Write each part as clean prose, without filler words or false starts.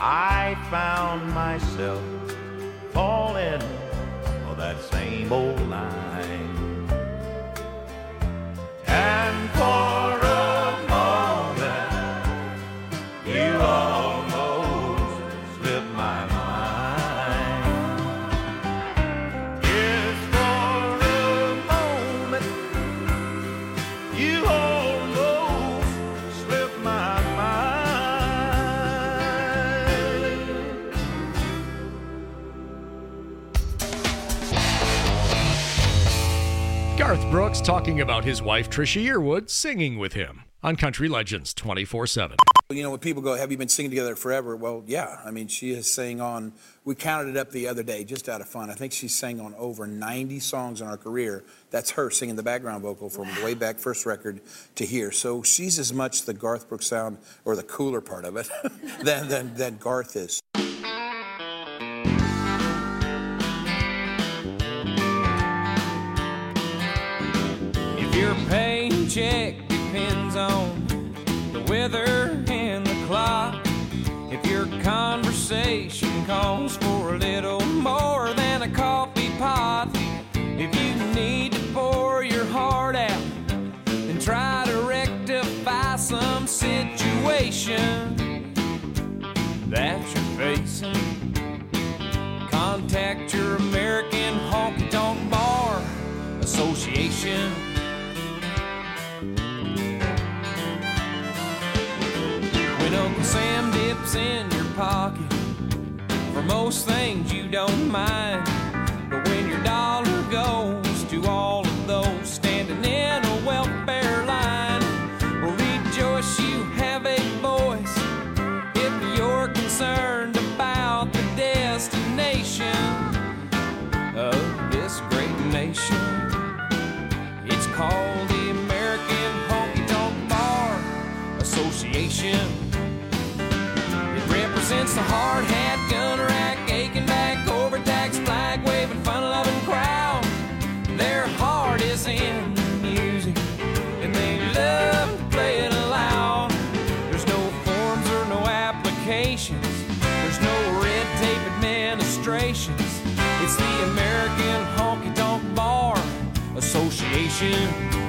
I found myself falling for that same old line. And for a moment, you almost slipped my mind. Yes, for a moment, you almost slipped my mind. Garth Brooks talking about his wife Trisha Yearwood singing with him on Country Legends 24/7. You know, when people go, have you been singing together forever? Well, yeah. I mean, she has sang on, we counted it up the other day, just out of fun. I think she's sang on over 90 songs in our career. That's her singing the background vocal from way back first record to here. So she's as much the Garth Brooks sound, or the cooler part of it, than Garth is. If your paycheck depends on the weather and the clock, if your conversation calls for a little more than a coffee pot, if you need to pour your heart out and try to rectify some situation that you're facing, contact your American Honky Tonk Bar Association. When Uncle Sam dips in your pocket, for most things you don't mind, but when your dollar goes to all of those standing in a welfare line, well, rejoice you have a voice if you're concerned about the destination of this great nation. It's called the American Honky Tonk Bar Association. It represents the hard hat, gun rack, aching back, overtaxed, flag waving, fun loving crowd. Their heart is in the music and they love to play it loud. There's no forms or no applications, there's no red tape administrations. It's the American Honky Tonk Bar Association.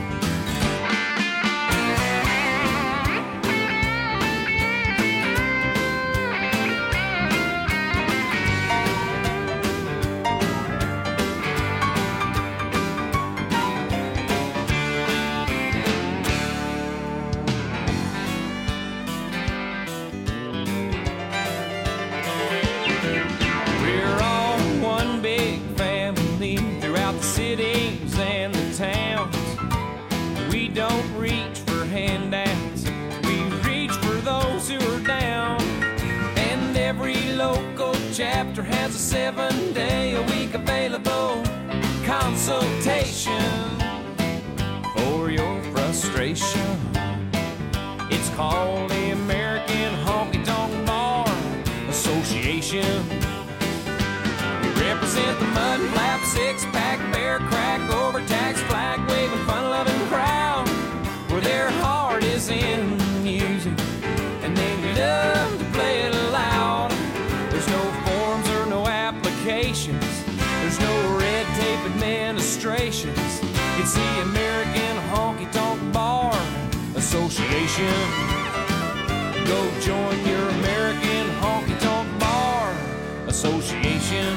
We're all one big family throughout the cities and the towns. We don't reach for handouts, we reach for those who are down. And every local chapter has a 7-day-a-week available consultation for your frustration. It's called the American Honky Tonk Bar Association. We represent the mud flap, six-pack, bear crack, overtaxed, flag waving, fun-loving crowd, where their heart is in the music and they love to play it loud. There's no forms or no applications, there's no red tape administrations. It's the American Honky Tonk Bar Association. Go join your American Honky Tonk Bar Association.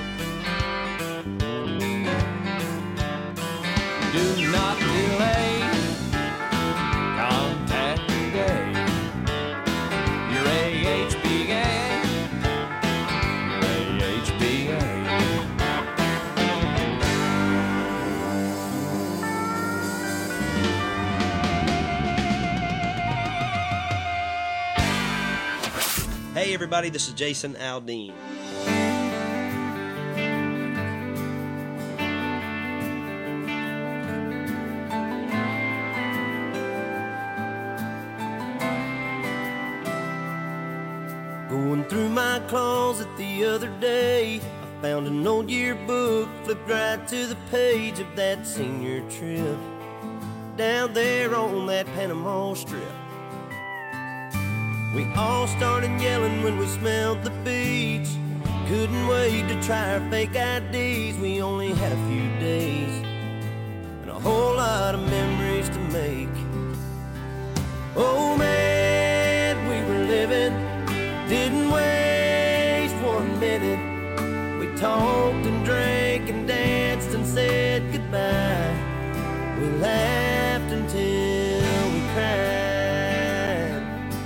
Do not delay, contact today your AHBA, your AHBA. Hey everybody, this is Jason Aldean. Going through my closet the other day, I found an old yearbook, flipped right to the page of that senior trip down there on that Panama Strip. We all started yelling when we smelled the beach. Couldn't wait to try our fake IDs. We only had a few days and a whole lot of memories to make. Oh man, we were living, didn't waste 1 minute. We talked and drank and danced and said goodbye. We laughed until we cried.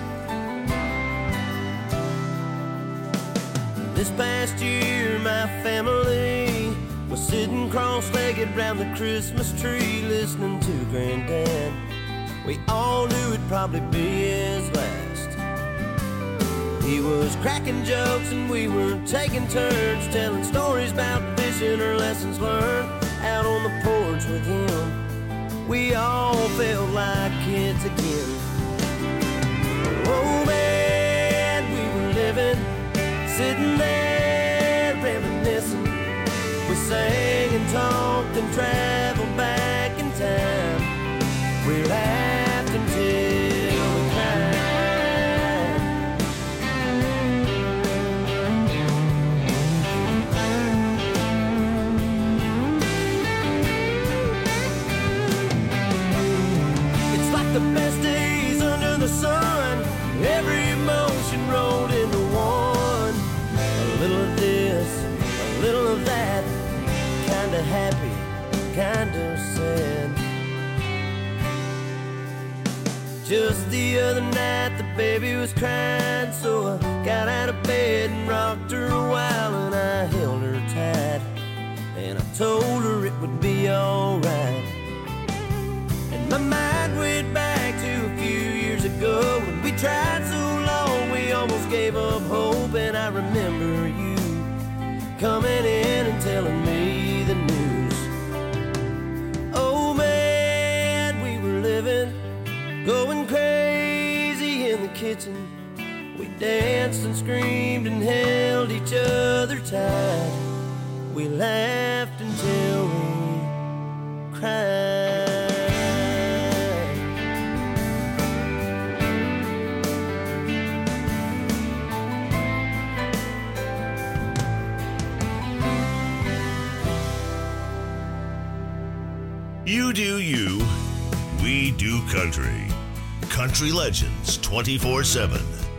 This past year my family was sitting cross-legged round the Christmas tree listening to Granddad. We all knew it'd probably be his last. He was cracking jokes and we were taking turns telling stories about fishing or lessons learned out on the porch with him. We all felt like kids again. Oh man, we were living, sitting there reminiscing. We sang and talked and traveled back in time. We laughed until we cried. It's like the best days under the sun. Every emotion rolled into one. A little of this, a little of that. Kinda happy, kinda sad. Just the other night the baby was crying, so I got out of bed and rocked her a while, and I held her tight and I told her it would be alright. And my mind went back to a few years ago when we tried so long we almost gave up hope. And I remember you coming in and telling me the news. Oh man, we were living, going crazy in the kitchen. We danced and screamed and held each other tight. We laughed until we cried. You do you, we do country. Country Legends 24/7.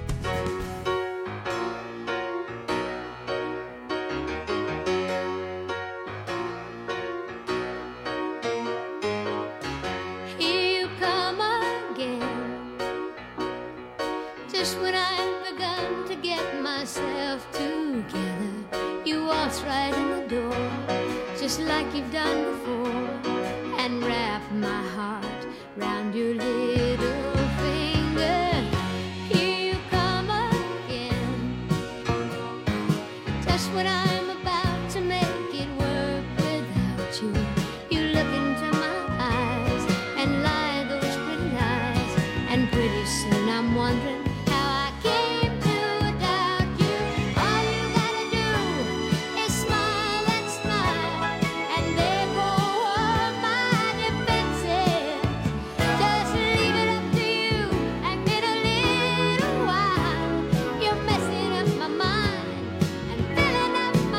Here you come again, just when I've begun to get myself together. You waltz right in the door, just like you've done before, and wrap my heart round your little finger. Here you come again, just when I'm about to make it work without you. You look into my eyes and lie those pretty lies, and pretty soon I'm wondering how I came to doubt you. All you gotta do is smile and smile, and there go all my defenses. Just leave it up to you, and in a little while you're messing up my mind and filling up my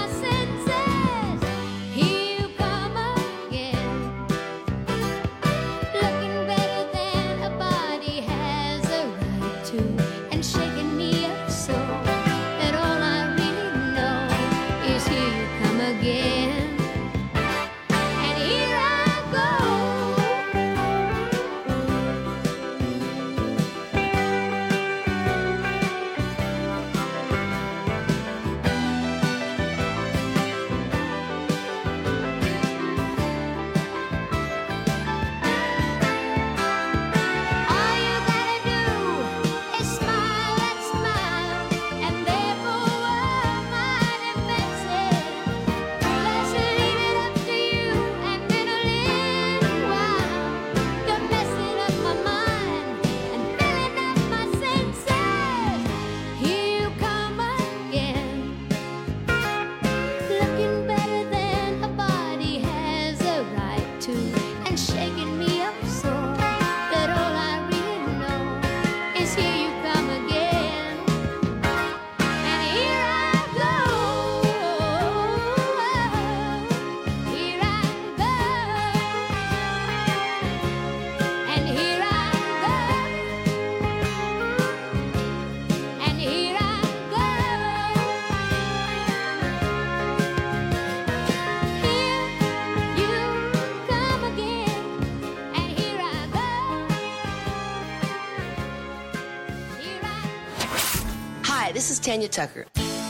Hi, this is Tanya Tucker.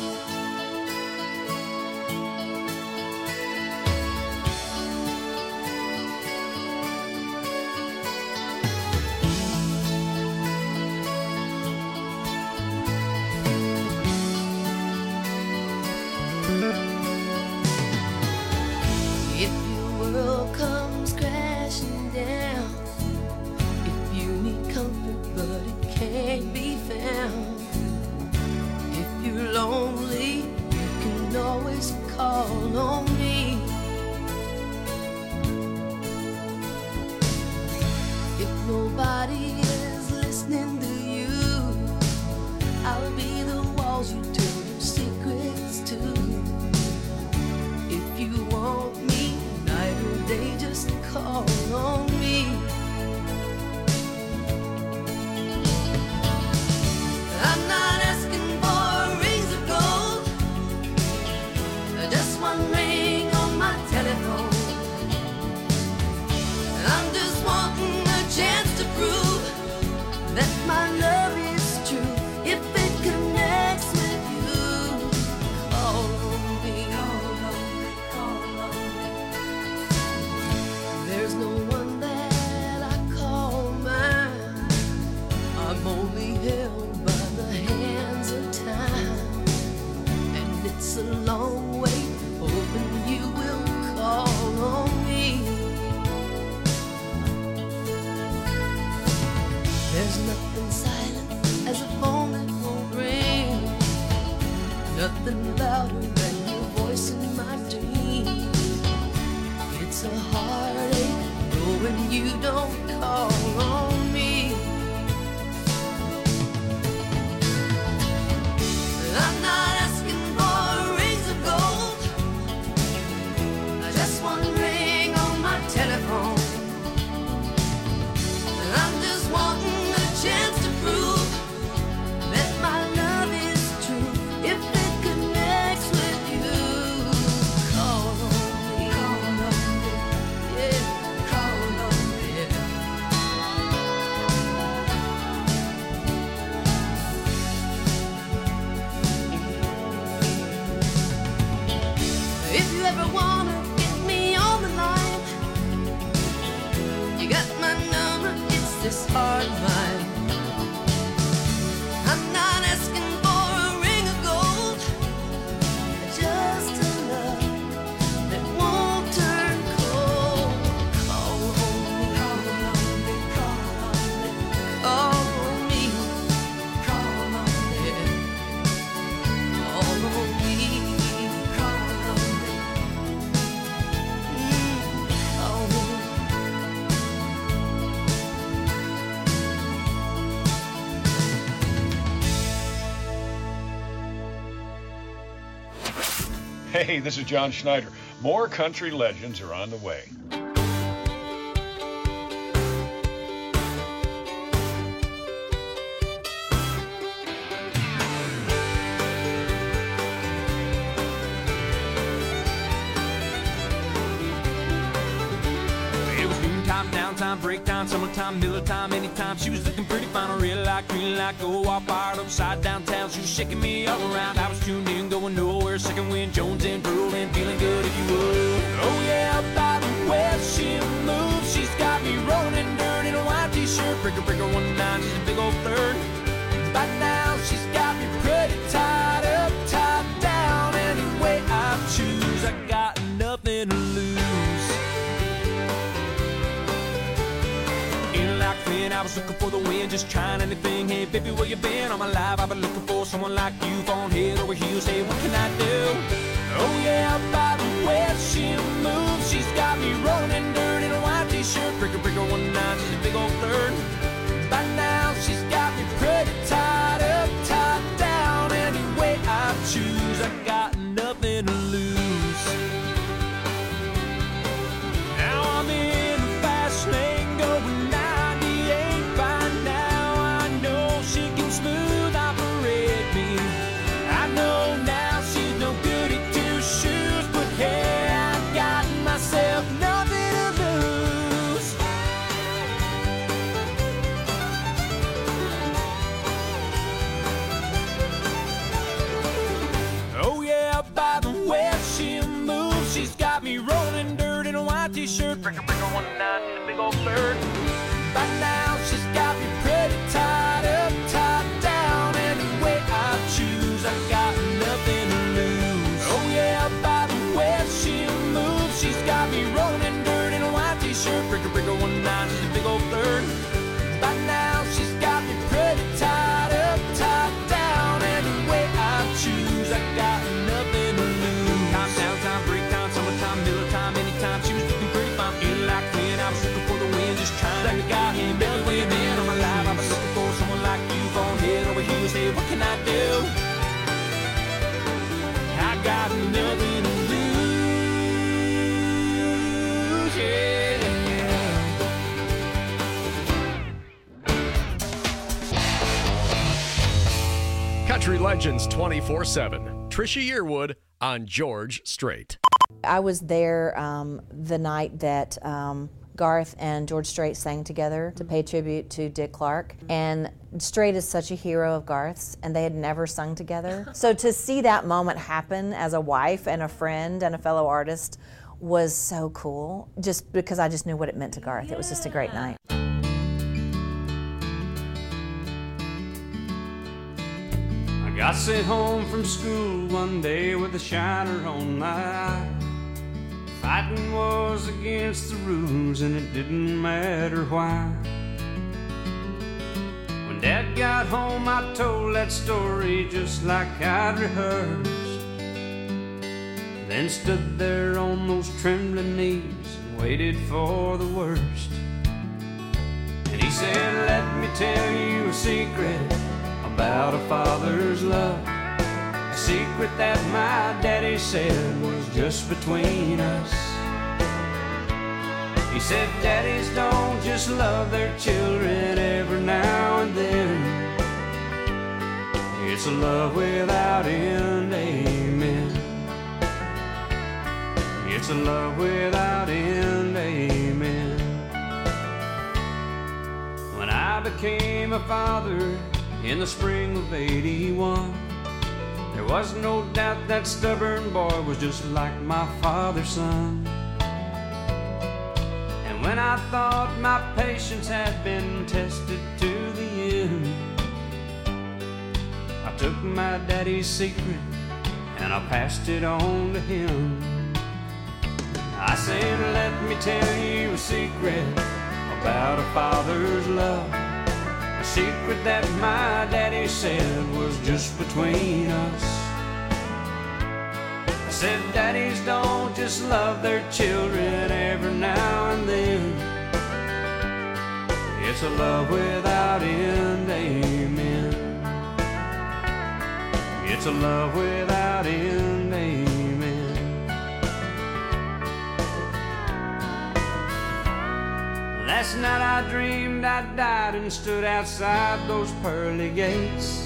If your world comes crashing down, if you need comfort but it can't be found, if you're lonely, you can always call on me. If nobody is listening to you, I'll be the walls you tell your secrets to. If you want me, night or day, just call on me. I'm not asking for rings of gold, just one ring on my telephone. I'm just wanting a chance to prove that my love is true. If it connects with you, call on me. There's no one that I call mine. I'm only held by the hands of time, and it's a long wait, hoping you will call on me. There's nothing silent as a phone that won't ring, nothing louder than your voice in my dream. It's a heartache knowing you don't call on me. I'm not asking for rings of gold, just one ring on my telephone. I'm just wanting a chance to prove that my love is true. If it connects with you, call on me. Yeah, call on me. If you ever wanna get me on the line, you got my number, it's this hard line. I'm not asking for a ring of gold, just a love that won't turn cold. Call on me, call on me, call on me, call on me, call on me, call on me, call on me, call on me. Hey, this is John Schneider. More country legends are on the way. It was noontime, downtime, break time, summertime, Miller time, anytime. She was looking pretty fine, a red light, green light, go off, fired upside downtown. She was shaking me all around. I was tuned in, going nowhere. Second wind, Jones in, rolling, feeling good if you would. Oh yeah, by the way she moves, she's got me rolling dirt in a white t-shirt. Breaker, breaker, 1-9, she's a big old third. By now, she's got me pretty tied up, tied down. Any way I choose, I got nothing to lose. Like Flynn, I was looking for the win, just trying anything. Hey, baby, where you been? All my life, I've been looking for someone like you, falling head over heels. Hey, what can I do? Oh yeah, by the way she moves, she's got me rolling dirt in a white t-shirt. Breaker, breaker, 1-9, she's a big old third. By now, she's got me pretty tied up, tied down. Any way I choose, I got nothing to lose. Now I'm in the fast lane going 98 by now. I know she can smooth operate me. I know now she's no good at two shoes, but hey, I got myself nothing to lose. one night in the big old bird. By now she's got me pretty tied up, tied down, and the way I choose, I got nothing to lose. Oh yeah, by the way she moves, she's got me rolling in dirt in a white t-shirt. Breaker, breaker, one night in the big old bird. By now she's got me pretty tied up, tied down, and the way I choose, I got nothing to lose. Time, downtime, break time, summertime, middle time, anytime. She was looking pretty fine, feeling like when I was looking for the wind, just trying to got him every way man on my life. I've been looking for someone like you, going head over heels. Hey, what can I do? I got nothing to lose, yeah. Country Legends 24/7. Trisha Yearwood on George Strait. I was there the night that Garth and George Strait sang together to pay tribute to Dick Clark. And Strait is such a hero of Garth's, and they had never sung together. So to see that moment happen as a wife and a friend and a fellow artist was so cool, just because I just knew what it meant to Garth. It was just a great night. I got sent home from school one day with a shiner on my eye. Fighting was against the rules and it didn't matter why. When Dad got home I told that story just like I'd rehearsed. Then stood there on those trembling knees and waited for the worst. And he said, let me tell you a secret about a father's love. A secret that my daddy said was just between us. He said, daddies don't just love their children every now and then. It's a love without end, amen. It's a love without end, amen. When I became a father in the spring of '81, there was no doubt that stubborn boy was just like my father's son. And when I thought my patience had been tested to the end, I took my daddy's secret and I passed it on to him. I said, let me tell you a secret about a father's love. A secret that my daddy said was just between us. I said, daddies don't just love their children every now and then. It's a love without end, amen. It's a love without end, amen. Last night I dreamed I died and stood outside those pearly gates,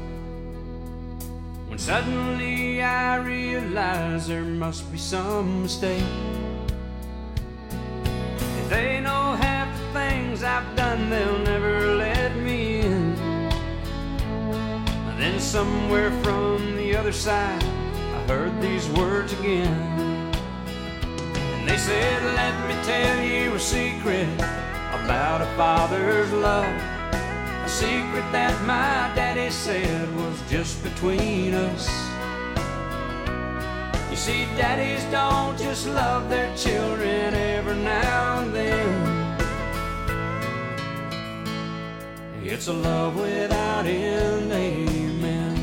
when suddenly I realized there must be some mistake. If they know half the things I've done, they'll never let me in. And then somewhere from the other side I heard these words again. And they said, let me tell you a secret about a father's love. A secret that my daddy said was just between us. You see, daddies don't just love their children every now and then. It's a love without end, amen.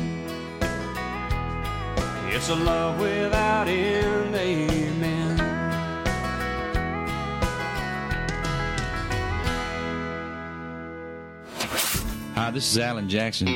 It's a love without end, amen. Hi, this is Alan Jackson.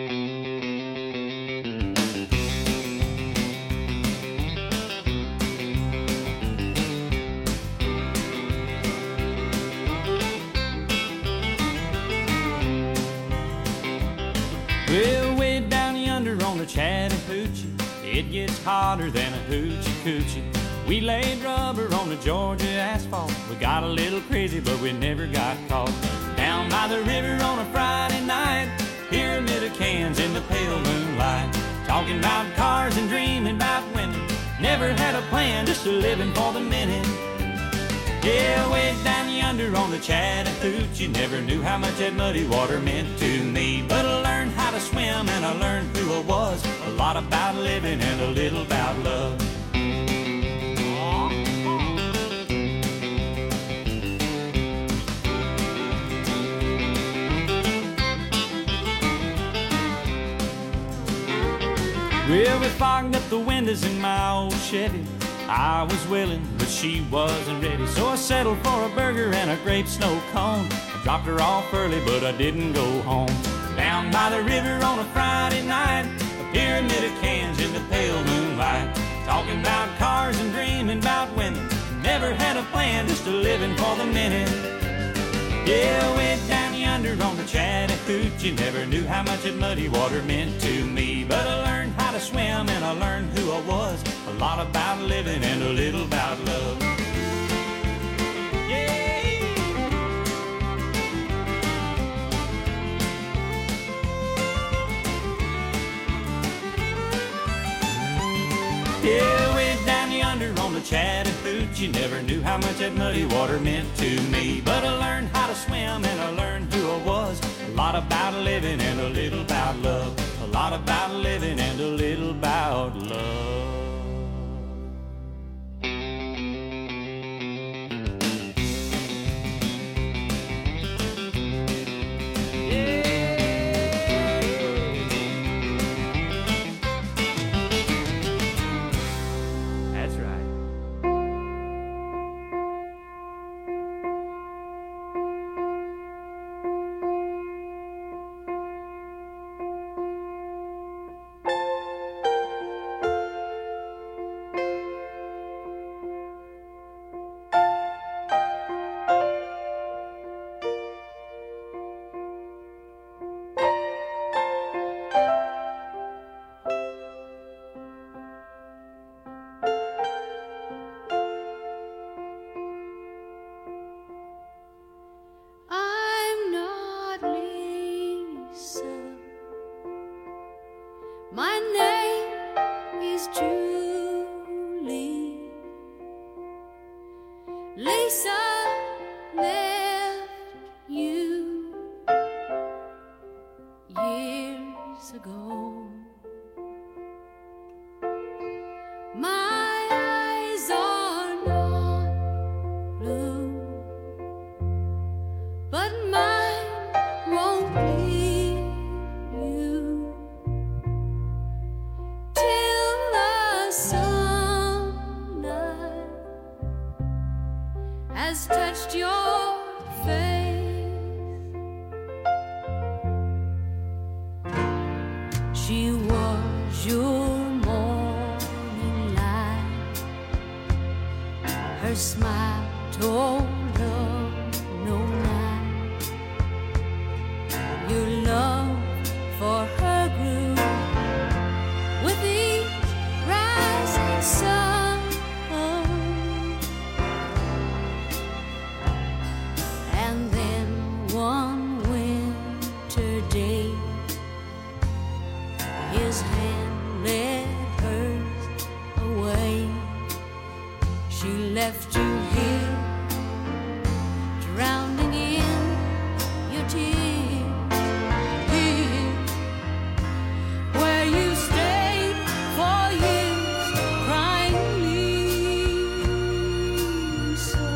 Well, way down yonder on the Chattahoochee, it gets hotter than a hoochie coochie. We laid rubber on the Georgia asphalt. We got a little crazy, but we never got caught. Down by the river on a Friday night, pyramid of cans in the pale moonlight, talking about cars and dreaming about women. Never had a plan, just a living for the minute. Yeah, way down yonder on the Chattahoochee, never knew how much that muddy water meant to me. But I learned how to swim and I learned who I was, a lot about living and a little about love. Well, we fogged up the windows in my old Chevy. I was willing, but she wasn't ready, so I settled for a burger and a grape snow cone. I dropped her off early, but I didn't go home. Down by the river on a Friday night, a pyramid of cans in the pale moonlight, talking about cars and dreaming about women. Never had a plan, just a living for the minute. Yeah, way down yonder on the Chattahoochee, never knew how much that muddy water meant to me. But I learned how to swim and I learned who I was, a lot about living and a little about love. Yeah, way down yonder on the Chattahoochee, never knew how much that muddy water meant to me. But I learned how to swim and I learned who I was, a lot about living and a little about love, a lot about living and a little about love. My name is Julie. Lisa left you years ago. My eyes are not blue, but mine won't leave you till the sunlight has touched your face. She was your morning light. Her smile told of no night. Your love for her grew with each rising sun. And then one winter day, his hand led hers away. She left you here, drowning in your tears. Here, where you stayed for years, crying, Lisa,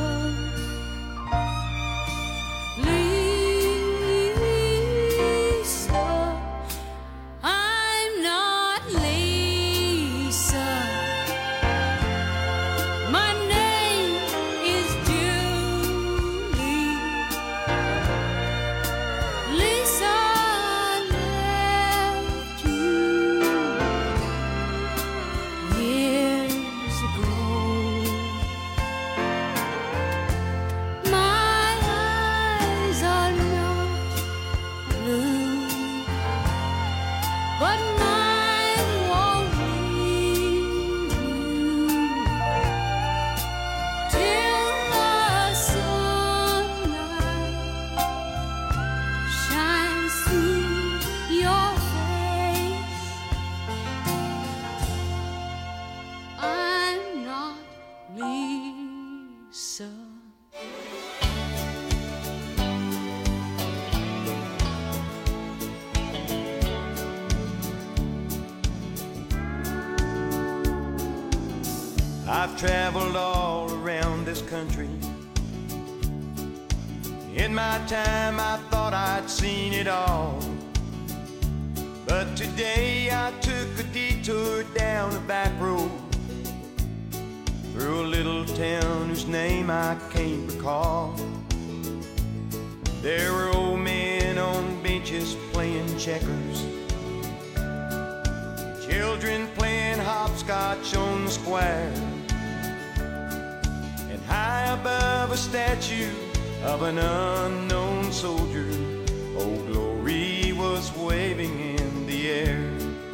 Lisa. I'm not Lisa. My name I've traveled all around this country. In my time I thought I'd seen it all, but today I took a detour down a back road through a little town whose name I can't recall. There were old men on benches playing checkers, children playing hopscotch on the square, and high above a statue of an unknown soldier, Old Glory was waving in the air.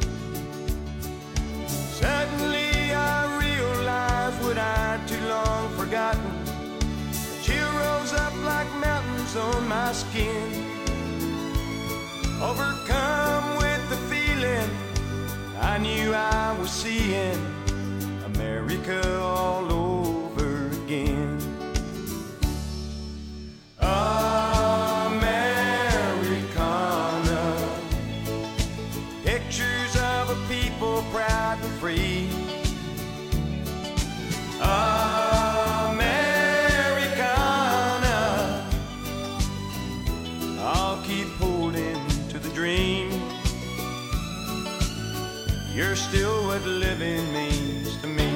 Suddenly I realized what I'd too long forgotten. A chill rose up like mountains on my skin. Overcome with the feeling, I knew I was seeing America all over again. Americana, pictures of a people proud and free. Americana, I'll keep holding to the dream. You're still what living means to me.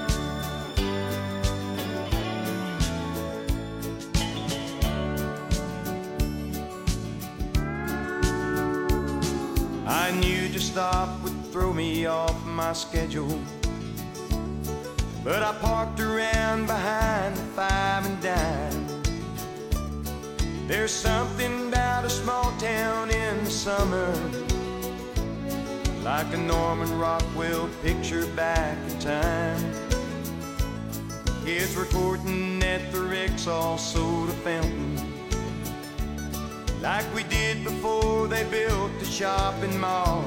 I knew to stop would throw me off my schedule, but I parked around behind the Five and Dime. There's something about a small town in the summer, like a Norman Rockwell picture back in time. Kids were courting at the Rexall soda fountain, like we did before they built the shopping mall.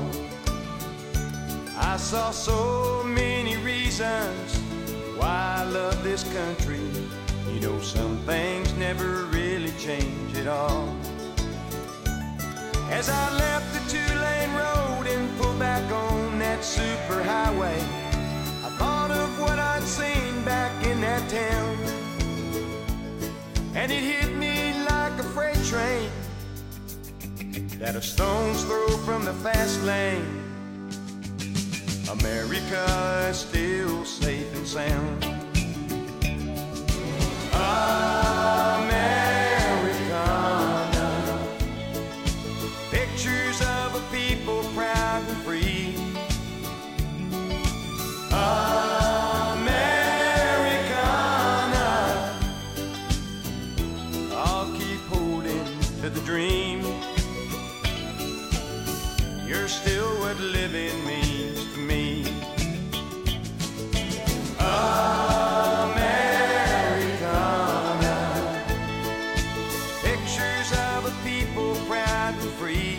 I saw so many reasons why I love this country. You know, some things never really change at all. As I left the two-lane road and pulled back on that superhighway, I thought of what I'd seen back in that town, and it hit me like a freight train that a stone's throw from the fast lane. America is still safe and sound. Americana, pictures of a people proud and free. Americana, I'll keep holding to the dream. You're still what living means to me. Americana, pictures of a people proud and free.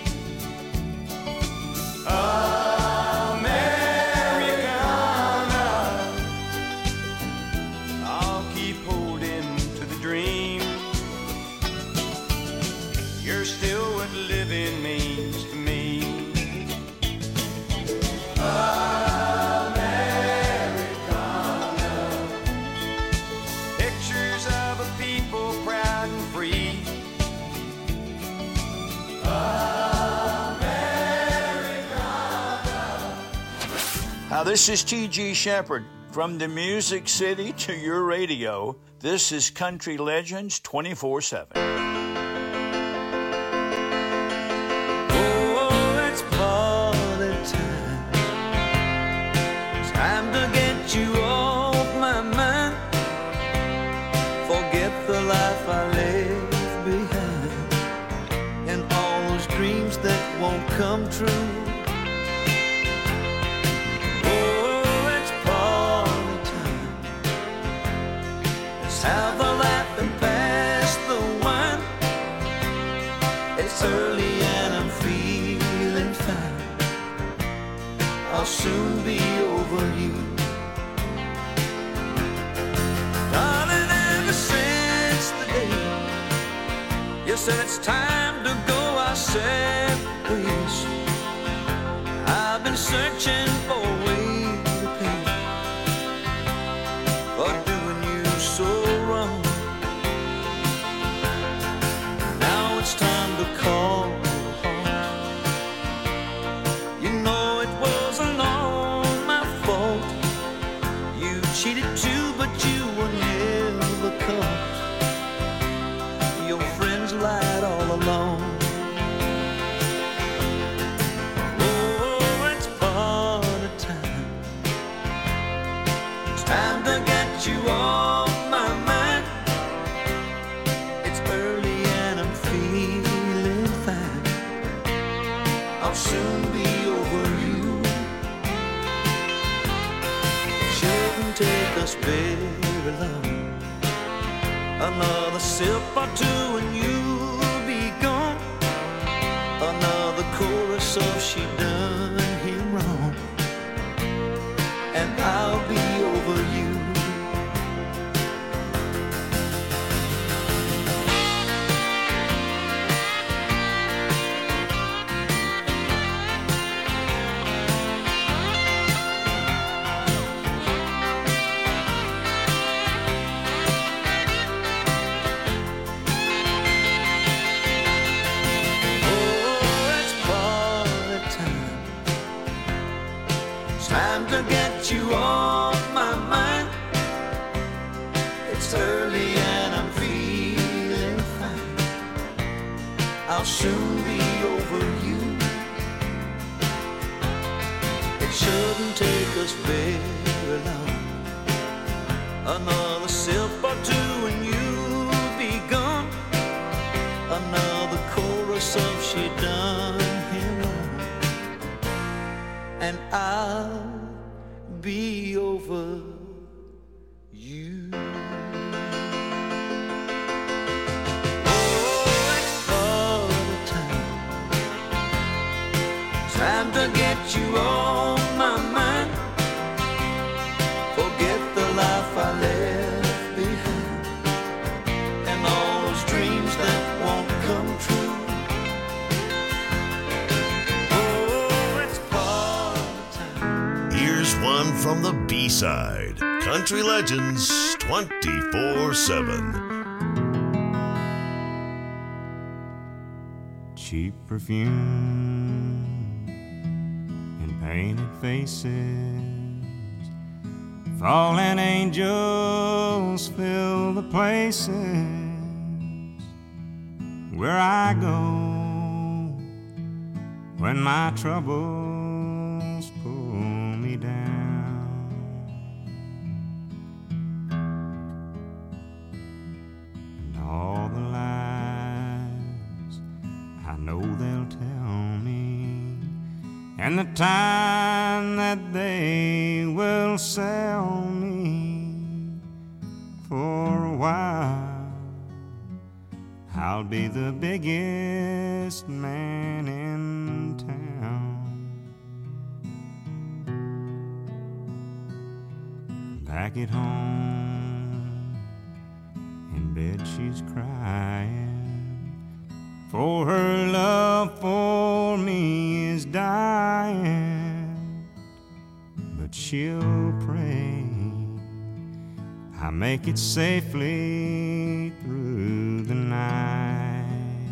Americana, I'll keep holding to the dream. You're still what living means to me. Americana, pictures of a people proud and free. Now, this is T.G. Shepherd. From the Music City to your radio, this is Country Legends 24/7. Oh, it's party time. It's time to get you off my mind. Forget the life I left behind and all those dreams that won't come true. Oh, it's party time. Let's have a laugh and pass the wine. It's early and I'm feeling fine. I'll soon be over you. Darling, ever since the day you said it's time to go our separate ways, I've been searching for a way to pay soon be over you. It shouldn't take us very long. Another sip or two and you'll be gone. Another chorus of she done him wrong, and I'll be over you. You off my mind. It's early and I'm feeling fine. I'll soon be over you. It shouldn't take us very long. Another sip or two and you'll be gone. Another chorus of she done him wrong, and I'll be over you. Oh, it's all the time. Time to get you on my mind. Forget the life I left behind, and all those dreams that won't come true. One from the B-side. Country Legends 24/7. Cheap perfume and painted faces, fallen angels fill the places where I go when my troubles pull me down. And all the lies I know they'll tell me, and the time that they will sell me for a while, I'll be the biggest man in town. Back at home, in bed she's crying, for her love for me is dying. But she'll pray I make it safely through the night.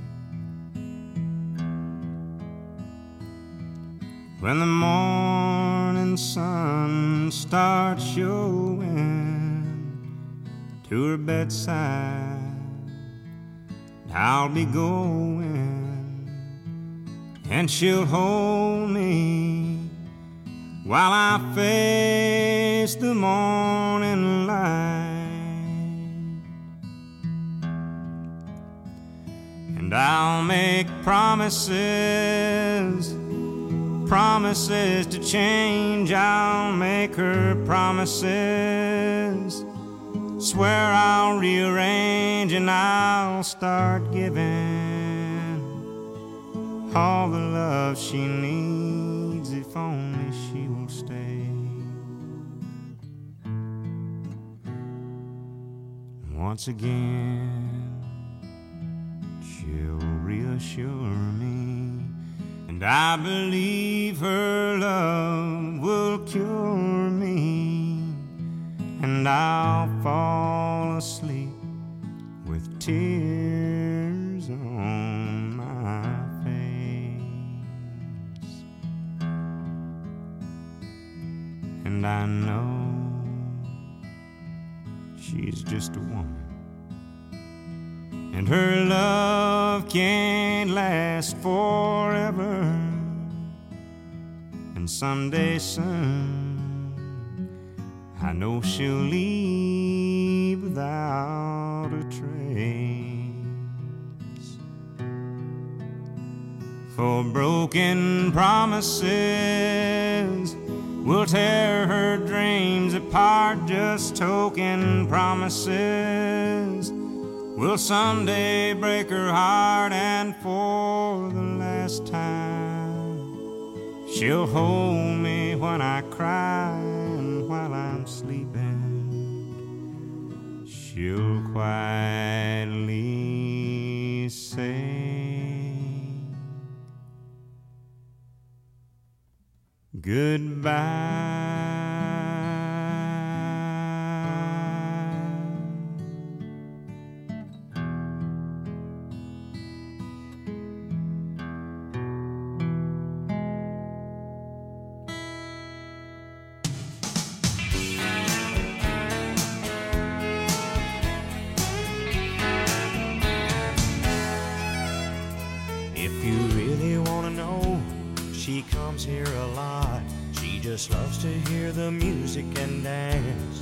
When the morning sun starts showing to her bedside, I'll be going, and she'll hold me while I face the morning light. And I'll make promises to change. I'll make her promises, swear I'll rearrange, and I'll start giving all the love she needs, if only she will stay. Once again she'll reassure me, and I believe her love will cure me, and I'll fall asleep with tears on my face. And I know she's just a woman, and her love can't last forever. And someday soon I know she'll leave without a trace. for broken promises. We'll tear her dreams apart, just token promises. We'll someday break her heart, and for the last time, she'll hold me when I cry, and while I'm sleeping, she'll quietly say goodbye. She comes here a lot. She just loves to hear the music and dance.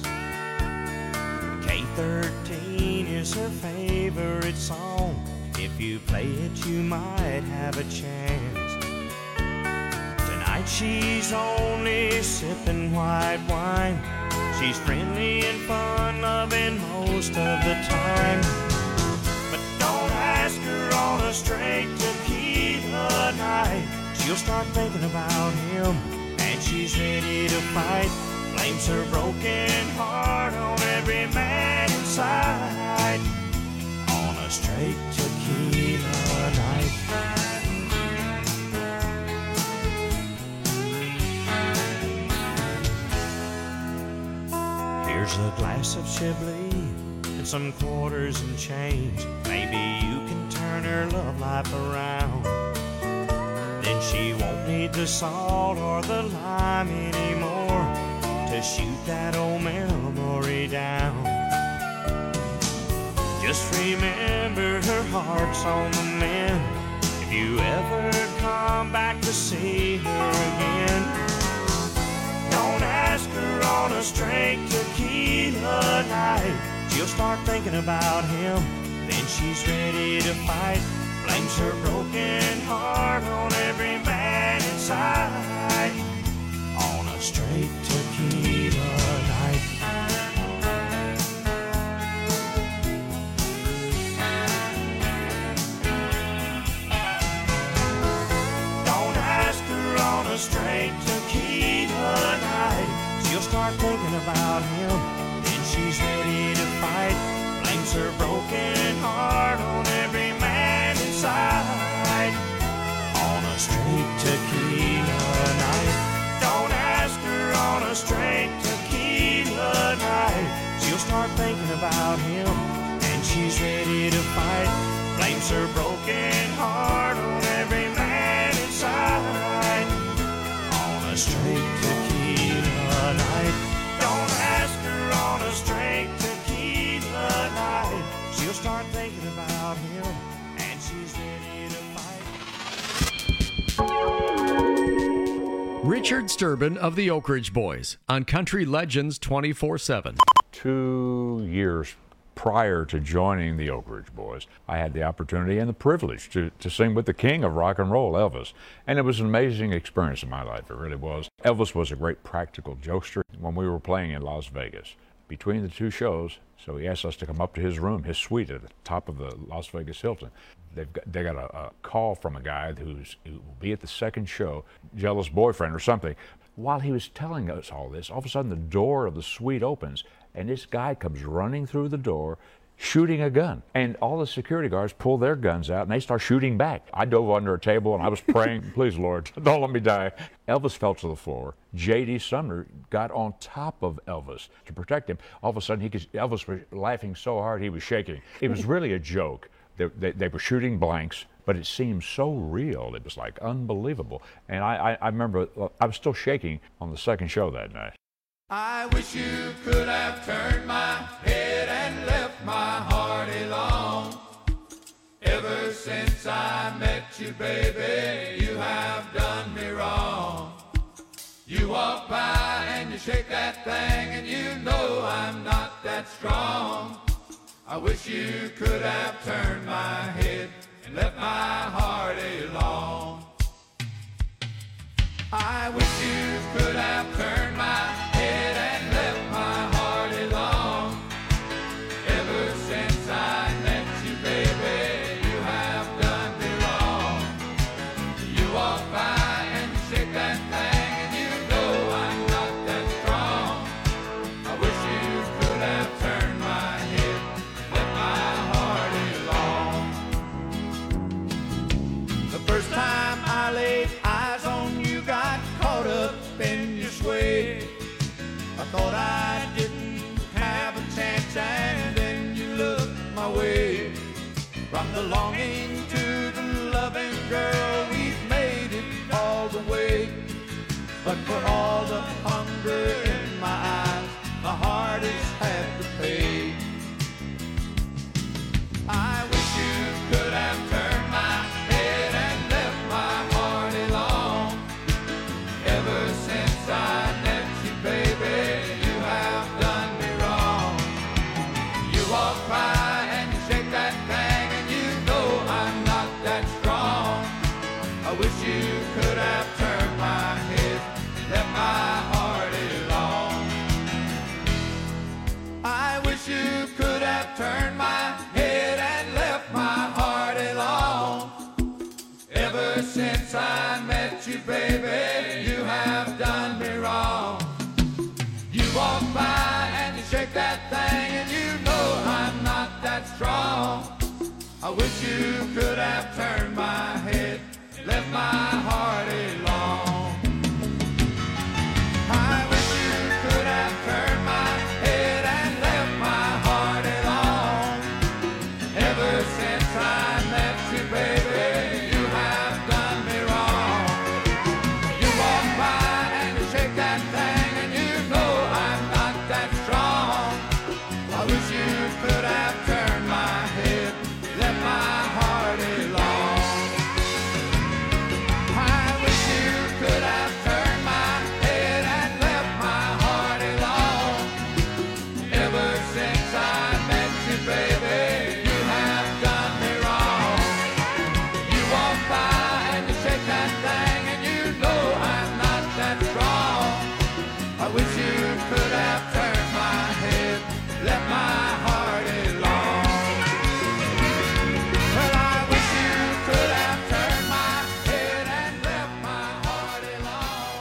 K13 is her favorite song. If you play it, you might have a chance. Tonight she's only sipping white wine. She's friendly and fun-loving most of the time. But don't ask her on a straight tequila night. She'll start thinking about him, and she's ready to fight. Blames her broken heart on every man inside. On a straight tequila night. Here's a glass of Chablis and some quarters and change. Maybe you can turn her love life around. Then she won't need the salt or the lime anymore to shoot that old memory down. Just remember her heart's on the mend if you ever come back to see her again. Don't ask her on a straight tequila night. She'll start thinking about him, then she's ready to fight. Blames her broken heart on every man inside. On a straight tequila night. Don't ask her on a straight tequila night. She'll start thinking about him, then she's ready to fight. Blames her broken heart on every man inside. On a straight tequila night. Don't ask her on a straight tequila night. She'll start thinking about him, and she's ready to fight. Blames her broken heart on every man inside. On a straight tequila night. Don't ask her on a straight tequila night. She'll start thinking about him, and she's ready to fight. Richard Sturban of the Oak Ridge Boys on Country Legends 24/7. 2 years prior to joining the Oak Ridge Boys, I had the opportunity and the privilege to sing with the king of rock and roll, Elvis. And it was an amazing experience in my life, it really was. Elvis was a great practical jokester when we were playing in Las Vegas. Between the two shows, so he asked us to come up to his room, his suite at the top of the Las Vegas Hilton. They got a call from a guy who will be at the second show, jealous boyfriend or something. While he was telling us all this, all of a sudden the door of the suite opens, and this guy comes running through the door, shooting a gun. And all the security guards pull their guns out, and they start shooting back. I dove under a table, and I was praying, please, Lord, don't let me die. Elvis fell to the floor. J.D. Sumner got on top of Elvis to protect him. All of a sudden, Elvis was laughing so hard he was shaking. It was really a joke. They were shooting blanks, but it seemed so real. It was like unbelievable. And I remember I was still shaking on the second show that night. I wish you could have turned my head and left my heart alone. Ever since I met you, baby, you have done me wrong. You walk by and you shake that thing, and you know I'm not that strong. I wish you could have turned my head and left my heart alone. I wish you could have turned my head and left my heart alone. Ever since I met you, baby, you have done me wrong. You walk by and shake that thing and you know I'm not that strong. I wish you could have turned my head, left my heart alone. The first time I laid eyes on you, got caught up in your sway. I thought I didn't have a chance, and then you looked my way. From the longing to the loving, girl, we've made it all the way. But for all the hunger in my eyes, my heart has had to pay. I wish you could have turned my head and left my heart alone. Ever since I met you, baby, you have done me wrong. You walk by and you shake that thing and you know I'm not that strong. I wish you could have turned my head, left my heart alone. I wish you could have turned my head and left my heart alone. Ever since I met you, baby, you have done me wrong. You walk by and you shake that thing and you know I'm not that strong. I wish you could have turned my head, left my heart alone. I wish you could have turned my head and left my heart alone. Ever since I met you, baby, you have done me wrong. You walk by and you shake that thing and you know I'm not that strong. I wish you could have turned my head, left my heart alone. I wish you could have turned my head and left my heart alone. Ever since I met you, baby, you have done me wrong. You walk by and you shake that thing and you know I'm not that strong. I wish you could have turned my head, left my heart alone. Well, I wish you could have turned my head and left my heart alone.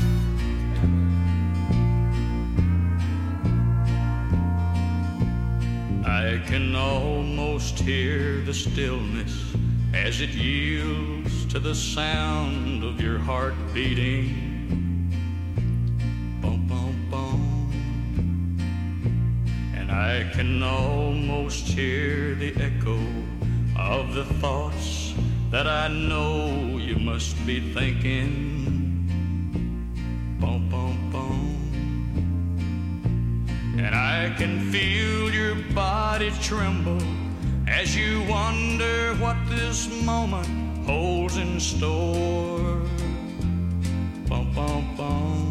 I can almost hear the stillness as it yields to the sound of your heart beating. Bum, bum, bum. And I can almost hear the echo of the thoughts that I know you must be thinking. Bum, bum, bum. And I can feel your body tremble as you wonder what this moment holds in store. Bum, bum, bum.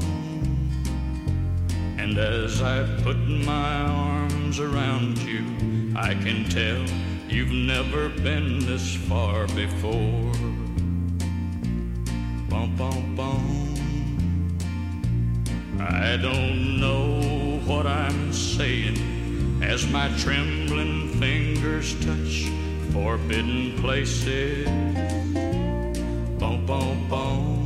And as I put my arms around you, I can tell you've never been this far before. Bum, bum, bum. I don't know what I'm saying as my trembling fingers touch forbidden places. Bum, bum, bum.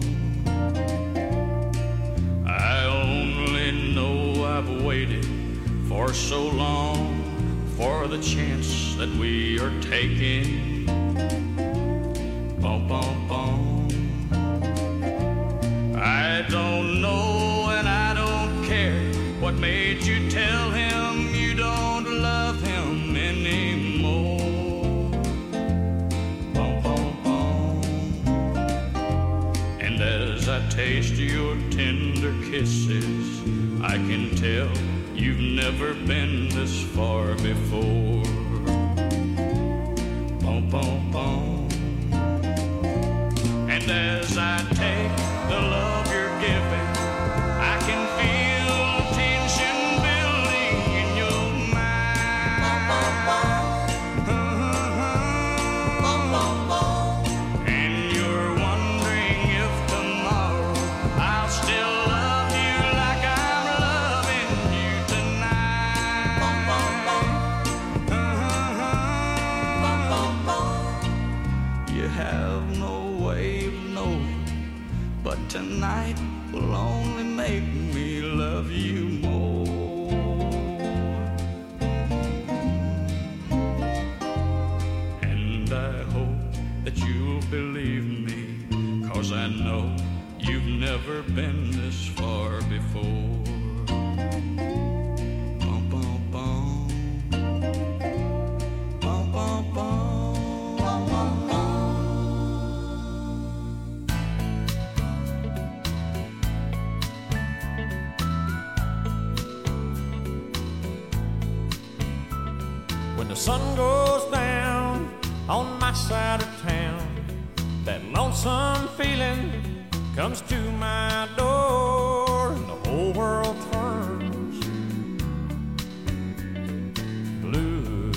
I only know I've waited for so long for the chance that we are taking. Bum, bum, bum. I don't know and I don't care what made you tell him you don't love him anymore. Bum, bum, bum. And as I taste your tender kisses, I can tell you've never been this far before. Bum, bum, bum. And as I take the love you're giving, I can feel tension building in your mind. And you're wondering if tomorrow make me love you more. And I hope that you'll believe me, 'cause I know you've never been this far before. Bum, bum, bum. Bum, bum, bum. Bum, bum, bum. When the sun goes down on my side of town, that lonesome feeling comes to my door, and the whole world turns blue.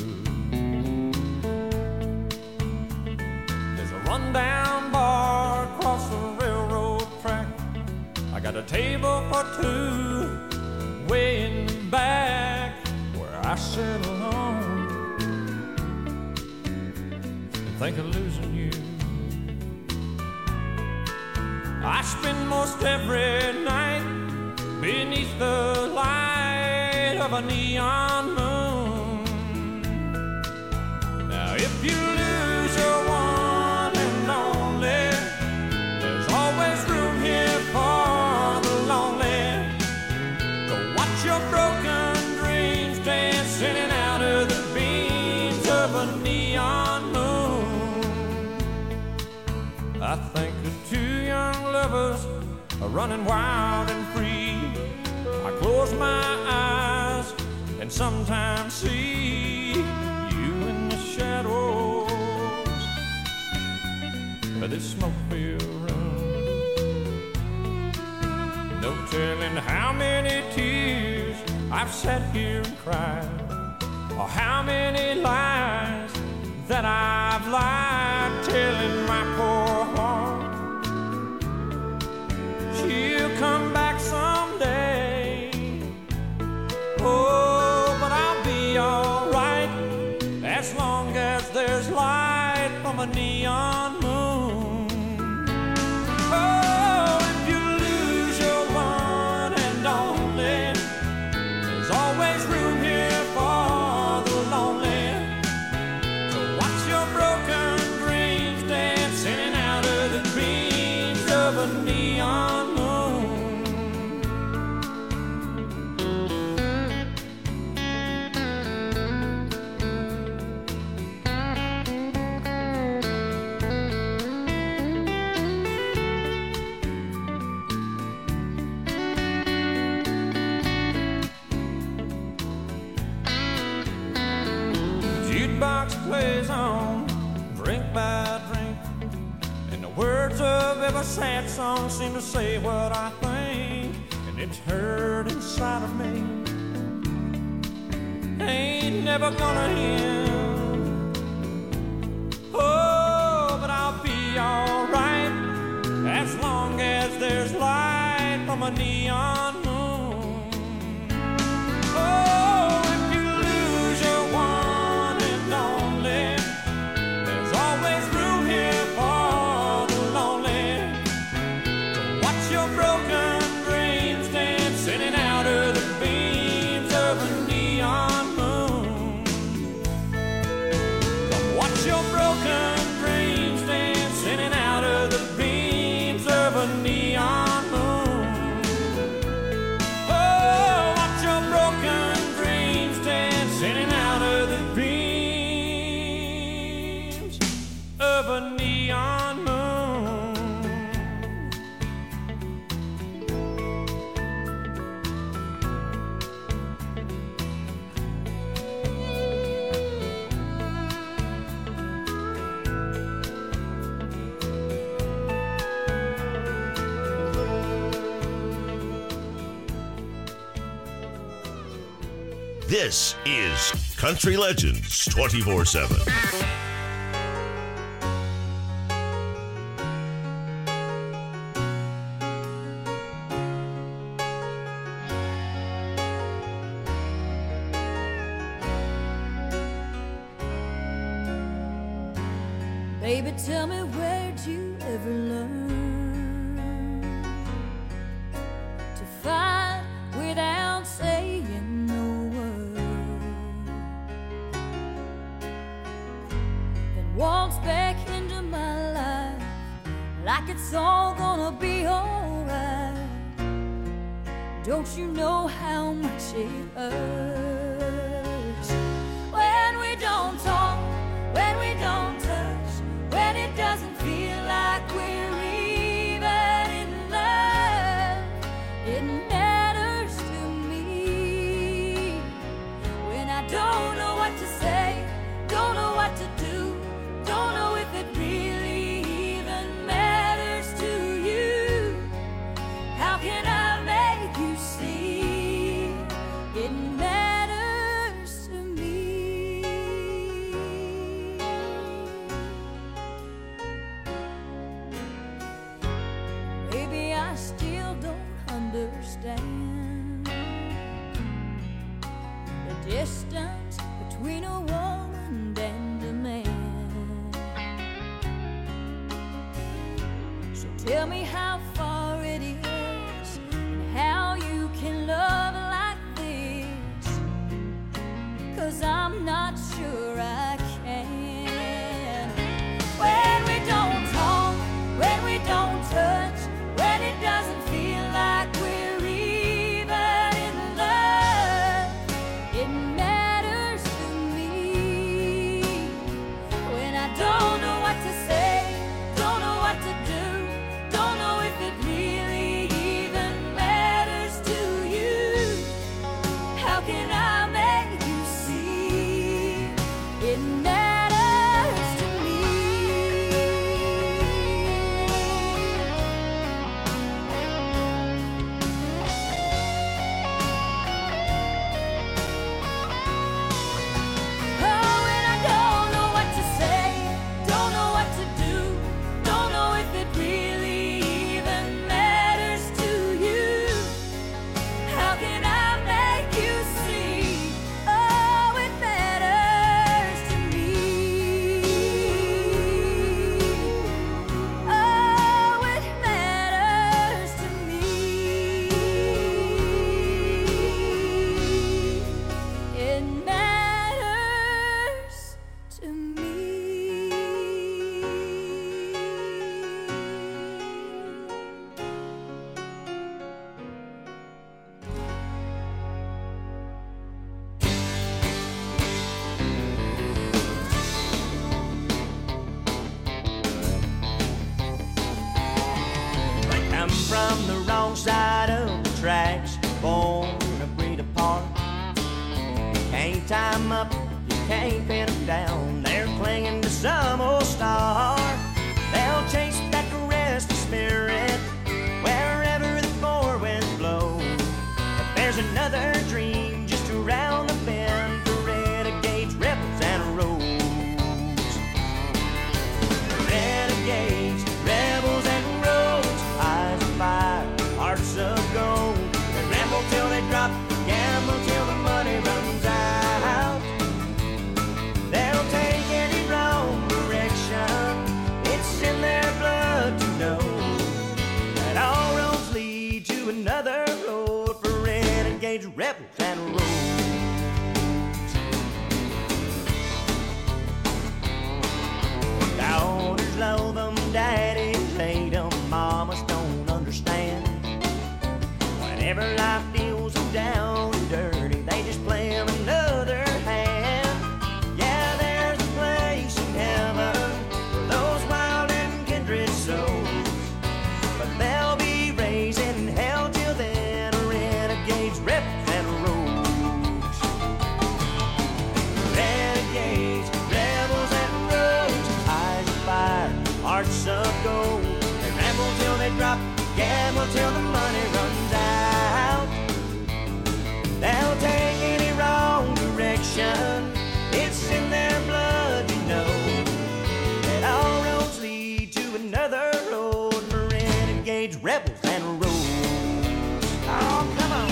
There's a rundown bar across the railroad track. I got a table for two way in the back where I sit alone and think of losing you. I spend most every night beneath the light of a neon moon. Now if you lose your one and only, there's always room here for the lonely. To watch your broken dreams dancing in and out of the beams of a neon moon. I think of two young lovers are running wild and free. I close my eyes and sometimes see you in the shadows of this smoke-filled room. No telling how many tears I've sat here and cried, or how many lies that I've lied, telling my poor heart she'll come back someday. Oh, but I'll be alright as long as there's light from a neon moon. Oh, if you lose your one and only, there's always room here for the lonely. To watch your broken dreams dance in and out of the dreams of a neon moon. Jukebox plays on, drink by drink, and the words of every sad song seem to say what I think, and it's hurt inside of me. Ain't never gonna end. Oh, but I'll be alright as long as there's light from a neon moon. Oh, if you lose your one and only, there's always room here for the lonely. To watch your broken dreams dance in and out of the beams of a neon moon. To watch your broken dreams dance in and out of the beams of a neon moon. Oh, watch your broken dreams dance in and out of the beams of a neon moon. This is Country Legends 24/7. Baby, tell me, where'd you ever learn to like it's all gonna be alright. Don't you know how much it hurts when we don't talk, when we don't touch, when it doesn't feel like we're even in love. It matters to me when I don't know what to say, don't know what to do, don't know if it really even matters to you. How can I make you see it matters to me? Maybe I still don't understand the distance between a woman and a man. So tell me how far it is and how you can love like this, 'cause I'm not sure I can. When we don't talk, when we don't touch, when it doesn't feel like we're even in love, it matters to me when I don't know what to say, don't know what to do, don't know if it really even matters to you. How can I make you see it matters to me? Oh, when I don't know what to say, don't know what to do, don't know if it really even matters to you. How can I make you see? Oh, it matters to me. Oh, it matters to me. It matters to me. They come from the wrong side of the tracks, born a breed apart. You can't tie 'em up, you can't pin 'em down. They're clinging to some old star. They'll chase that restless spirit wherever the four winds blow. But there's another dream just around the bend for renegades, rebels, and roads. Renegades, rebels, and roads, eyes of fire, hearts of gold. They ramble till they drop, gamble till the money runs out. They'll take any wrong direction, it's in their blood to know that all roads lead to another road for renegades, rebels, and roads. Daughters love them, daddies hate them, mamas don't understand. Whenever life deals them down and dirty, they just play them another hand. Yeah, there's a place in heaven for those wild and kindred souls, but they'll be raising hell till then, renegades, rebels, and roads. Renegades, rebels, and roads, eyes of fire, hearts of gold. They ramble till they drop, gamble till the money runs out. They'll take any wrong direction, it's in their blood, you know that all roads lead to another road for renegades, rebels, and roads. Oh, come on.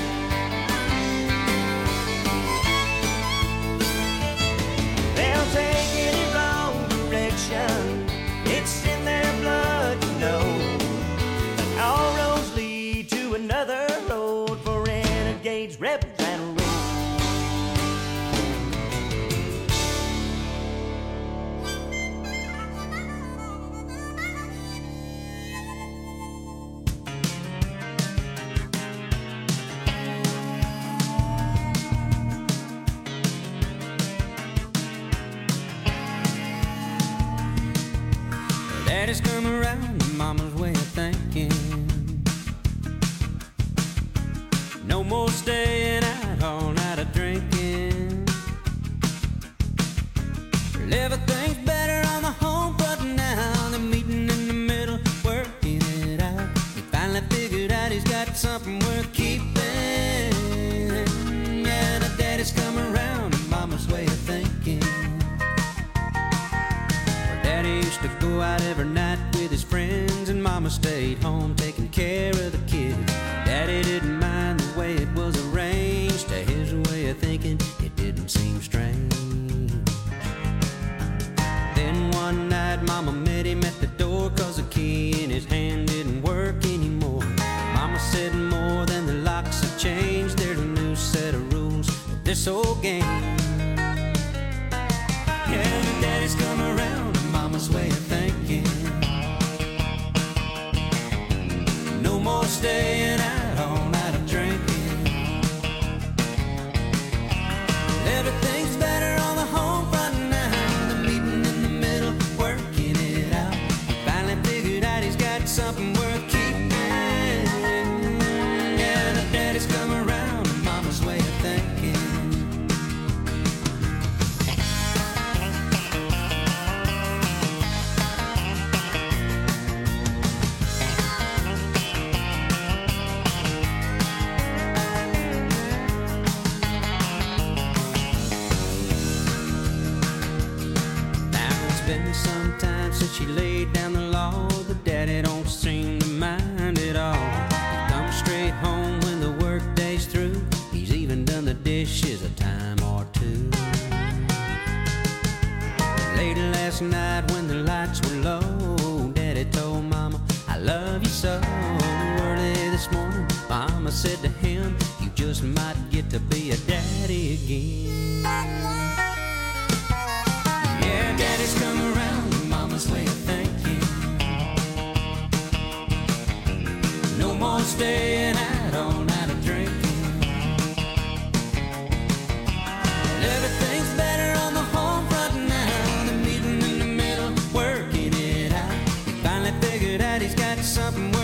They'll take Daddy's come around to mama's way of thinking. No more staying out all night of drinking. Everything's better on the home front now. They're meeting in the middle, working it out. He finally figured out he's got something worth keeping. Yeah, the daddy's come around to mama's way of thinking. Where daddy used to go out every night with his friends, and mama stayed home taking care of the kids. Daddy didn't mind the way it was arranged. To his way of thinking, it didn't seem strange. Then one night mama met him at the door, 'cause the key in his hand didn't work anymore. Mama said more than the locks have changed. There's a new set of rules for this old game. Yeah, the daddy's come around to mama's way of thinking. No more staying out all night of drinking. Everything's better on the home front now. The meeting in the middle, working it out. He finally figured out he's got something worth keeping. Yeah, the daddy's come around to mama's way of thinking. Been some time since she laid down the law, but daddy don't seem to mind at all. He comes straight home when the work day's through. He's even done the dishes a time or two. Late last night when the lights were low, daddy told mama, I love you so. Early this morning, mama said to him, you just might get to be a daddy again. Yeah, daddy's come around to mama's way of thinking. No more staying out all night of drinking. Everything's better on the home front now. The meeting in the middle, working it out. He finally figured out he's got something